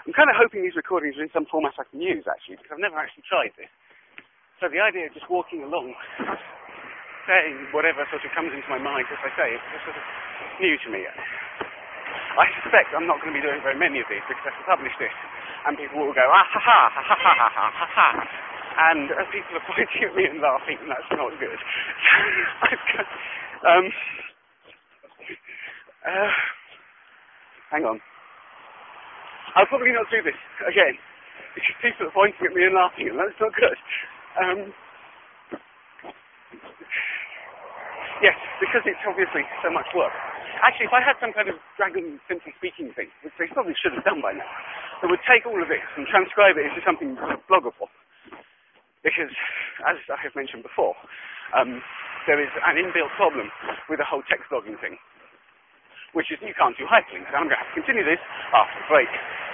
I'm kind of hoping these recordings are in some format I can use, actually, because I've never actually tried this. So the idea of just walking along, saying whatever sort of comes into my mind as I say, is just sort of new to me. I suspect I'm not going to be doing very many of these because I can publish this and people will go, ah ha ha ha ha ha ha ha ha, and people are pointing at me and laughing, and that's not good. Hang on. I'll probably not do this again because people are pointing at me and laughing, and that's not good. Yes, because it's obviously so much work. Actually, if I had some kind of Dragon Simply Speaking thing, which they probably should have done by now, that would take all of this and transcribe it into something bloggable. Because, as I have mentioned before, there is an inbuilt problem with the whole text blogging thing, which is you can't do hyperlinks. And I'm going to have to continue this after the break.